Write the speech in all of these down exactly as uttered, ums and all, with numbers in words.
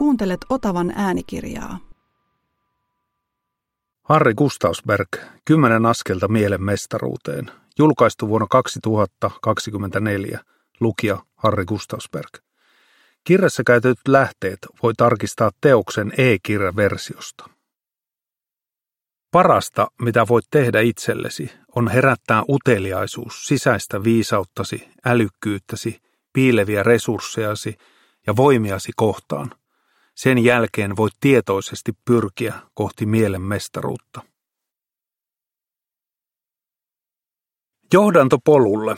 Kuuntelet Otavan äänikirjaa. Harry Gustavsberg, Kymmenen askelta mielen mestaruuteen. Julkaistu vuonna kaksituhattakaksikymmentäneljä. Lukija Harry Gustavsberg. Kirjassa käytetyt lähteet voi tarkistaa teoksen e-kirjaversiosta. Parasta, mitä voit tehdä itsellesi, on herättää uteliaisuus sisäistä viisauttasi, älykkyyttäsi, piileviä resurssejasi ja voimiasi kohtaan. Sen jälkeen voit tietoisesti pyrkiä kohti mielen mestaruutta. Johdanto polulle.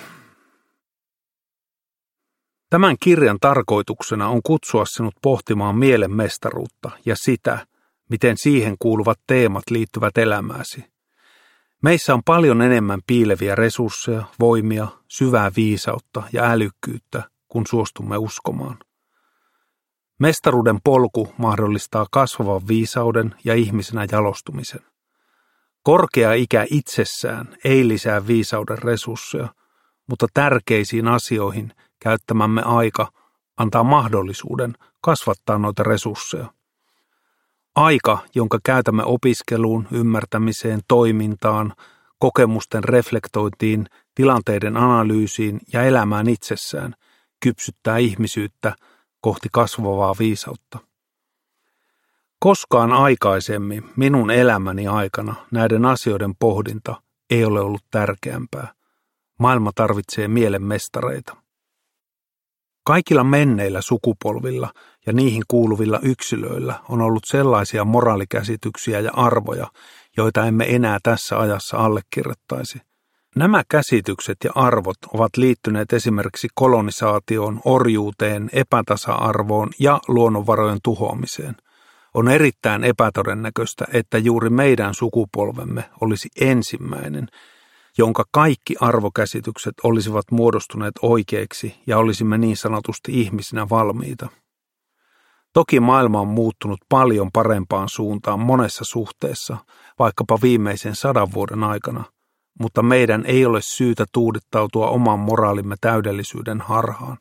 Tämän kirjan tarkoituksena on kutsua sinut pohtimaan mielen mestaruutta ja sitä, miten siihen kuuluvat teemat liittyvät elämääsi. Meissä on paljon enemmän piileviä resursseja, voimia, syvää viisautta ja älykkyyttä, kun suostumme uskomaan. Mestaruuden polku mahdollistaa kasvavan viisauden ja ihmisenä jalostumisen. Korkea ikä itsessään ei lisää viisauden resursseja, mutta tärkeisiin asioihin käyttämämme aika antaa mahdollisuuden kasvattaa noita resursseja. Aika, jonka käytämme opiskeluun, ymmärtämiseen, toimintaan, kokemusten reflektointiin, tilanteiden analyysiin ja elämään itsessään, kypsyttää ihmisyyttä kohti kasvavaa viisautta. Koskaan aikaisemmin minun elämäni aikana näiden asioiden pohdinta ei ole ollut tärkeämpää. Maailma tarvitsee mielen mestareita. Kaikilla menneillä sukupolvilla ja niihin kuuluvilla yksilöillä on ollut sellaisia moraalikäsityksiä ja arvoja, joita emme enää tässä ajassa allekirjoittaisi. Nämä käsitykset ja arvot ovat liittyneet esimerkiksi kolonisaatioon, orjuuteen, epätasa-arvoon ja luonnonvarojen tuhoamiseen. On erittäin epätodennäköistä, että juuri meidän sukupolvemme olisi ensimmäinen, jonka kaikki arvokäsitykset olisivat muodostuneet oikeiksi ja olisimme niin sanotusti ihmisinä valmiita. Toki maailma on muuttunut paljon parempaan suuntaan monessa suhteessa, vaikkapa viimeisen sadan vuoden aikana, mutta meidän ei ole syytä tuudittautua oman moraalimme täydellisyyden harhaan.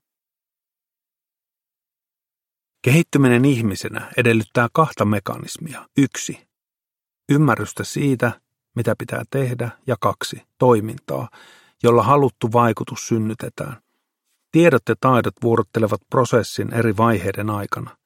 Kehittyminen ihmisenä edellyttää kahta mekanismia. Yksi, ymmärrystä siitä, mitä pitää tehdä, ja kaksi, toimintaa, jolla haluttu vaikutus synnytetään. Tiedot ja taidot vuorottelevat prosessin eri vaiheiden aikana.